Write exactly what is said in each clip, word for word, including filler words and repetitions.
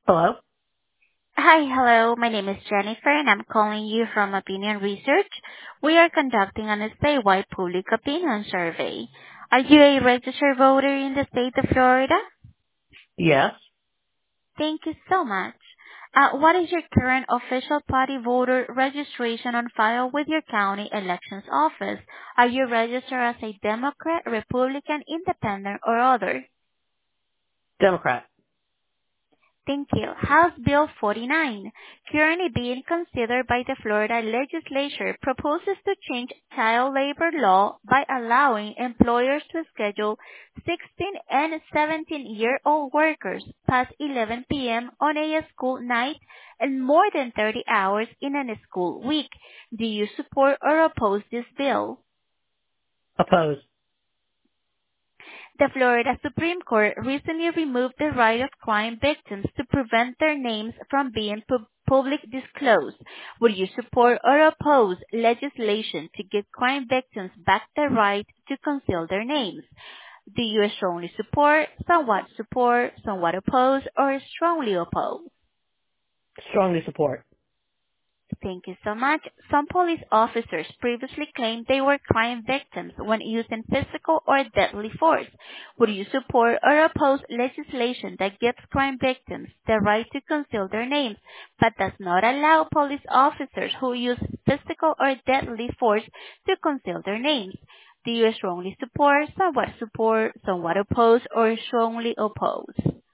Hello? Hi. Hello. My name is Jennifer, and I'm calling you from Opinion Research. We are conducting an statewide public opinion survey. Are you a registered voter in the state of Florida? Yes. Thank you so much. Uh, what is your current official party voter registration on file with your county elections office? Are you registered as a Democrat, Republican, Independent, or other? Democrat. Thank you. House Bill forty-nine, currently being considered by the Florida legislature, proposes to change child labor law by allowing employers to schedule sixteen and seventeen-year-old workers past eleven p.m. on a school night and more than thirty hours in a school week. Do you support or oppose this bill? Opposed. The Florida Supreme Court recently removed the right of crime victims to prevent their names from being pu- public disclosed. Would you support or oppose legislation to give crime victims back the right to conceal their names? Do you strongly support, somewhat support, somewhat oppose, or strongly oppose? Strongly support. Thank you so much. Some police officers previously claimed they were crime victims when using physical or deadly force. Would you support or oppose legislation that gives crime victims the right to conceal their names, but does not allow police officers who use physical or deadly force to conceal their names? Do you strongly support, somewhat support, somewhat oppose, or strongly oppose?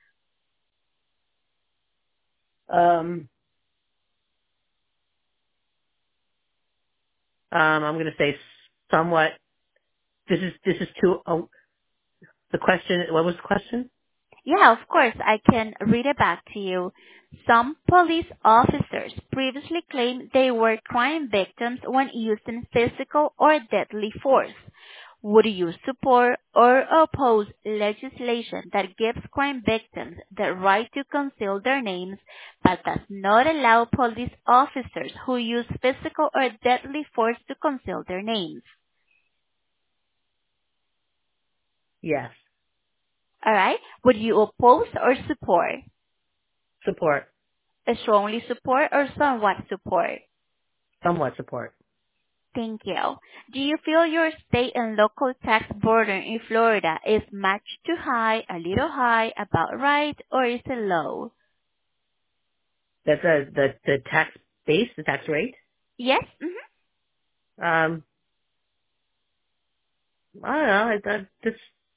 Um, um, I'm going to say somewhat. This is, this is too, oh, the question, what was the question? Yeah, of course, I can read it back to you. Some police officers previously claimed they were crime victims when using physical or deadly force. Would you support or oppose legislation that gives crime victims the right to conceal their names but does not allow police officers who use physical or deadly force to conceal their names? Yes. Alright, would you oppose or support? Support. Strongly support or somewhat support? Somewhat support. Thank you. Do you feel your state and local tax burden in Florida is much too high, a little high, about right, or is it low? That's a, the, the tax base, the tax rate. Yes? Mm-hmm. Um, I don't know. I, I, this,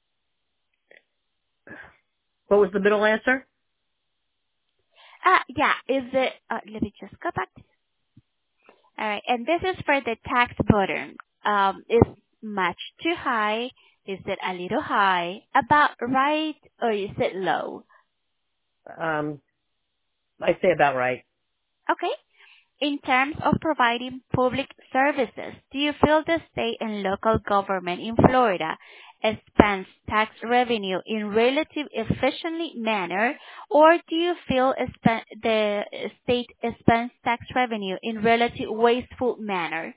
what was the middle answer? Uh, yeah, is it, uh, let me just go back. Alright, and this is for the tax burden. Um, is much too high? Is it a little high? About right, or is it low? Um, I'd say about right. Okay. In terms of providing public services, do you feel the state and local government in Florida spends tax revenue in relative efficiently manner, or do you feel spe- the state spends tax revenue in relative wasteful manner?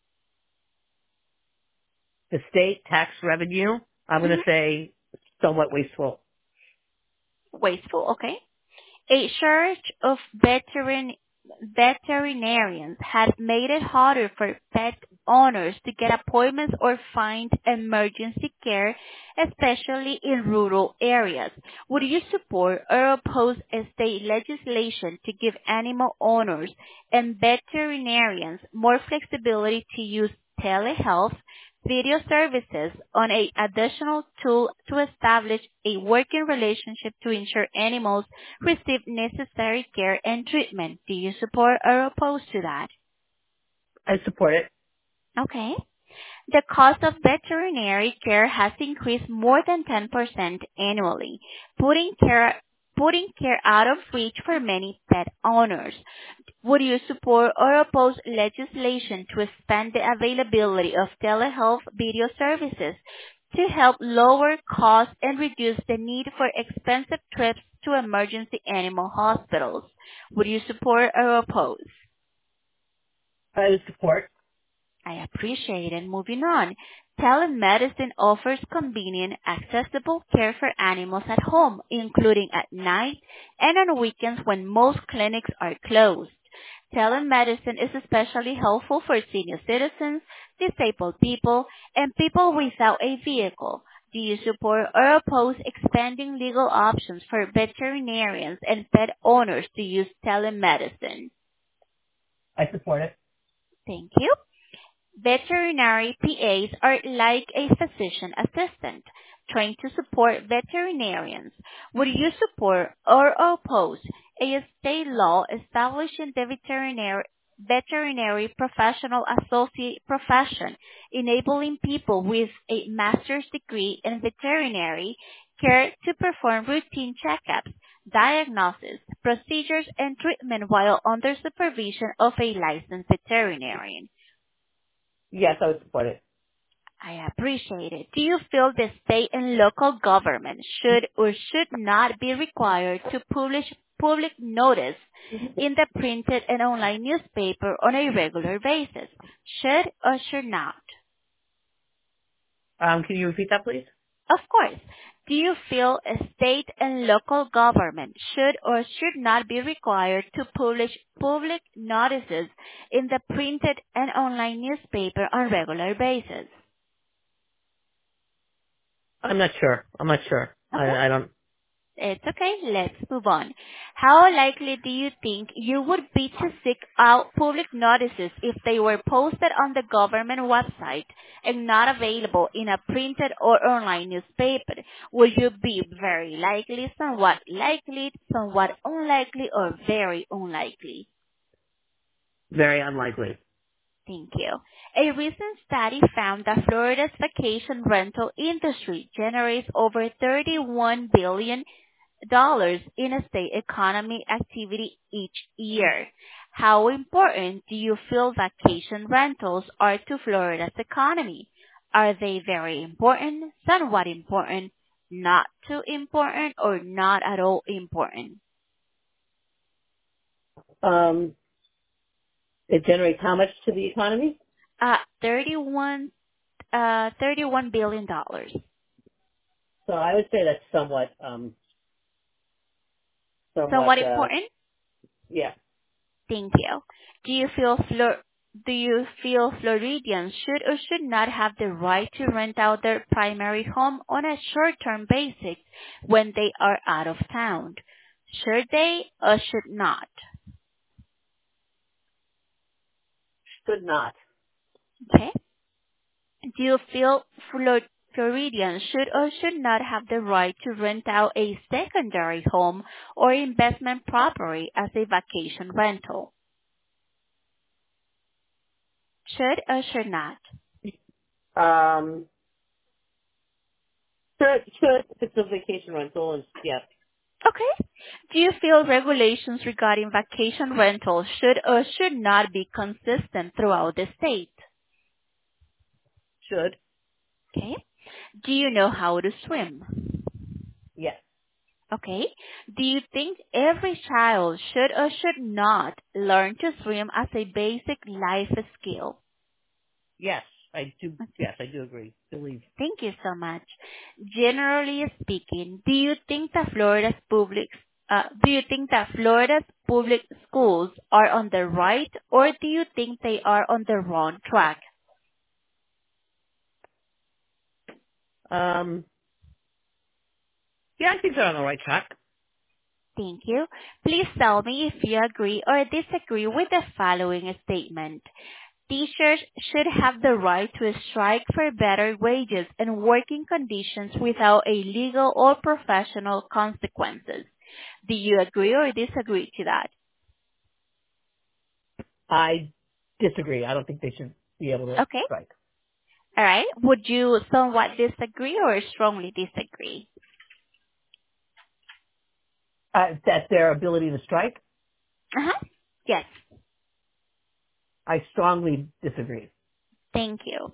The state tax revenue, I'm going to hmm say somewhat wasteful. Wasteful, okay. A shortage of veteran, veterinarians has made it harder for pet owners to get appointments or find emergency care, especially in rural areas. Would you support or oppose a state legislation to give animal owners and veterinarians more flexibility to use telehealth video services on a additional tool to establish a working relationship to ensure animals receive necessary care and treatment? Do you support or oppose to that? I support it. Okay. The cost of veterinary care has increased more than ten percent annually, putting care putting care out of reach for many pet owners. Would you support or oppose legislation to expand the availability of telehealth video services to help lower costs and reduce the need for expensive trips to emergency animal hospitals? Would you support or oppose? I support. I appreciate it. Moving on. Telemedicine offers convenient, accessible care for animals at home, including at night and on weekends when most clinics are closed. Telemedicine is especially helpful for senior citizens, disabled people, and people without a vehicle. Do you support or oppose expanding legal options for veterinarians and pet owners to use telemedicine? I support it. Thank you. Veterinary P As are like a physician assistant, trained to support veterinarians. Would you support or oppose a state law establishing the veterinary veterinary professional associate profession, enabling people with a master's degree in veterinary care to perform routine checkups, diagnosis, procedures, and treatment while under supervision of a licensed veterinarian? Yes, I would support it. I appreciate it. Do you feel the state and local government should or should not be required to publish public notice in the printed and online newspaper on a regular basis? Should or should not? Um, can you repeat that, please? Of course. Do you feel a state and local government should or should not be required to publish public notices in the printed and online newspaper on regular basis? I'm not sure. I'm not sure. Okay. I, I don't. It's okay. Let's move on. How likely do you think you would be to seek out public notices if they were posted on the government website and not available in a printed or online newspaper? Would you be very likely, somewhat likely, somewhat unlikely, or very unlikely? Very unlikely. Thank you. A recent study found that Florida's vacation rental industry generates over thirty-one billion dollars dollars in a state economy activity each year. How important do you feel vacation rentals are to Florida's economy? Are they very important, somewhat important, not too important, or not at all important? Um, it generates how much to the economy? Uh, thirty-one, uh, thirty-one billion dollars. So I would say that's somewhat, um, Somewhat somewhat, uh, important? yeah, Thank you. Do you feel Flor- do you feel Floridians should or should not have the right to rent out their primary home on a short-term basis when they are out of town? Should they or should not? should not. Okay. Do you feel Flor- Floridians should or should not have the right to rent out a secondary home or investment property as a vacation rental? Should or should not? Um, should, should, if it's a vacation rental, is, yes, Okay. Do you feel regulations regarding vacation rentals should or should not be consistent throughout the state? should, Okay. Do you know how to swim? yes, Okay. Do you think every child should or should not learn to swim as a basic life skill? yes, I do, yes, I do agree. Believe. Thank you so much. Generally speaking, do you think that Florida's public uh, do you think that Florida's public schools are on the right, or do you think they are on the wrong track? Um, yeah, I think they're on the right track. Thank you. Please tell me if you agree or disagree with the following statement. Teachers should have the right to strike for better wages and working conditions without a legal or professional consequences. Do you agree or disagree to that? I disagree. I don't think they should be able to Okay. strike. All right. Would you somewhat disagree or strongly disagree? Uh, that their ability to strike, Uh-huh. Yes. I strongly disagree. Thank you.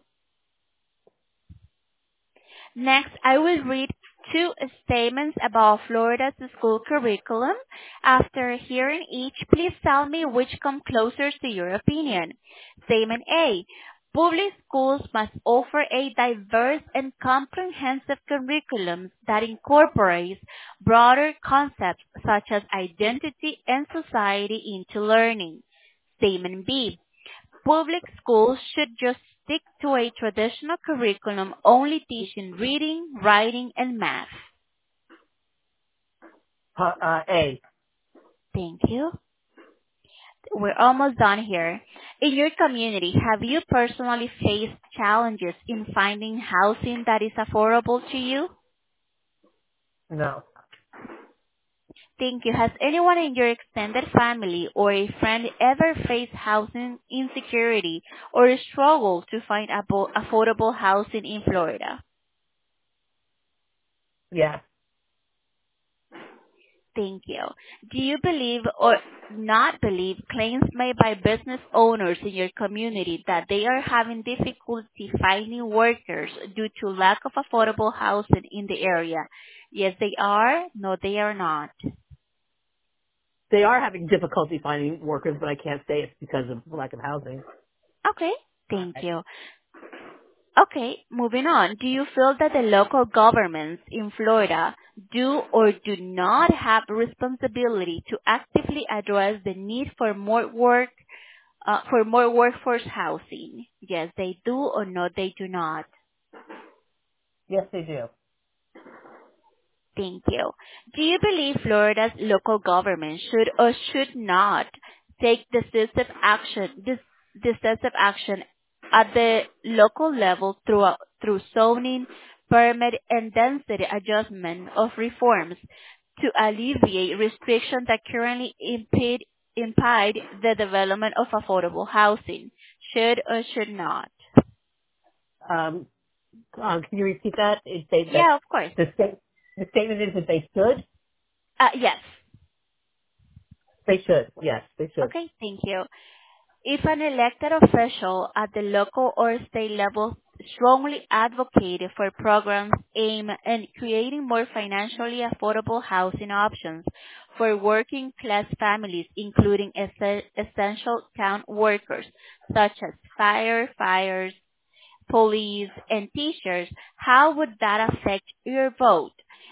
Next, I will read two statements about Florida's school curriculum. After hearing each, please tell me which come closer to your opinion. Statement A. Public schools must offer a diverse and comprehensive curriculum that incorporates broader concepts such as identity and society into learning. Statement B. Public schools should just stick to a traditional curriculum only teaching reading, writing, and math. Uh, uh, A. Thank you. We're almost done here. In your community, have you personally faced challenges in finding housing that is affordable to you? No. Thank you. Has anyone in your extended family or a friend ever faced housing insecurity or struggled to find abo- affordable housing in Florida? Yeah. Thank you. Do you believe or not believe claims made by business owners in your community that they are having difficulty finding workers due to lack of affordable housing in the area? Yes, they are. No, they are not. They are having difficulty finding workers, but I can't say it's because of lack of housing. Okay. Thank I, you. Okay, moving on. Do you feel that the local governments in Florida do or do not have responsibility to actively address the need for more work, uh, for more workforce housing? Yes, they do or no, they do not. yes, they do. Thank you. Do you believe Florida's local government should or should not take decisive action, this decisive action at the local level through, through zoning, permit, and density adjustment of reforms to alleviate restrictions that currently impede, impede the development of affordable housing? Should or should not? Um, um, can you repeat that? It states that Yeah, of course. the state, the statement is that they should. Uh, yes. They should. Yes, they should. Okay, thank you. If an elected official at the local or state level strongly advocated for programs aimed at creating more financially affordable housing options for working class families, including es- essential town workers such as firefighters, police, and teachers, how would that affect your vote?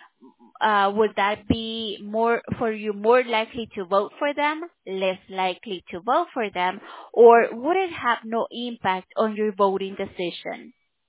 Uh, would that be more for you more likely to vote for them, less likely to vote for them, or would it have no impact on your voting decision?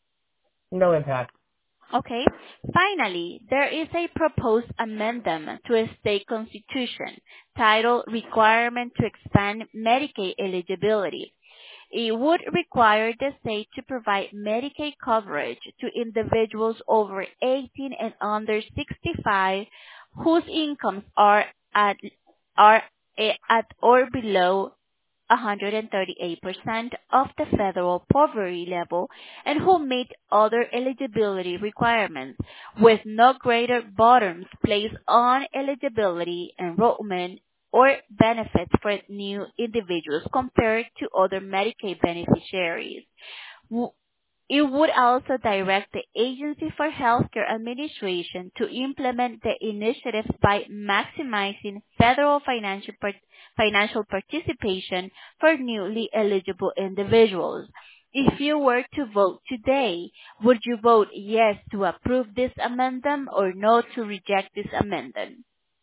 No impact. Okay. Finally, there is a proposed amendment to a state constitution titled Requirement to Expand Medicaid Eligibility. It would require the state to provide Medicaid coverage to individuals over eighteen and under sixty-five whose incomes are at are at or below one hundred thirty-eight percent of the federal poverty level and who meet other eligibility requirements, with no greater burdens placed on eligibility, enrollment, or benefits for new individuals compared to other Medicaid beneficiaries. W- It would also direct the Agency for Healthcare Administration to implement the initiative by maximizing federal financial par- financial participation for newly eligible individuals. If you were to vote today, would you vote yes to approve this amendment or no to reject this amendment?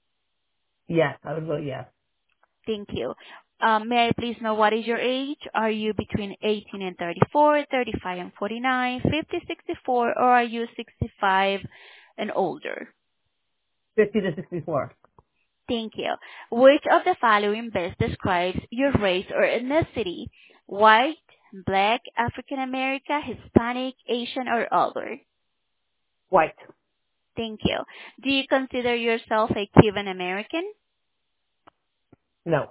Yes, I would vote yes. Thank you. Um, May I please know what is your age? Are you between eighteen and thirty-four, thirty-five and forty-nine, fifty, sixty-four, or are you sixty-five and older? Fifty to sixty-four. Thank you. Which of the following best describes your race or ethnicity? White, Black, African American, Hispanic, Asian, or other? White. Thank you. Do you consider yourself a Cuban American? No.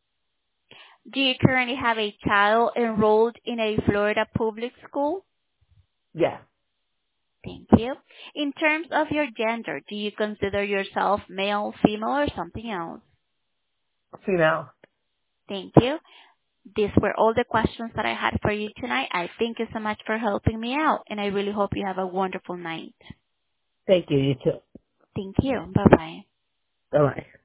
Do you currently have a child enrolled in a Florida public school? Yes. Thank you. In terms of your gender, do you consider yourself male, female, or something else? Female. Thank you. These were all the questions that I had for you tonight. I thank you so much for helping me out, and I really hope you have a wonderful night. Thank you. You too. Thank you. Bye-bye. Bye bye.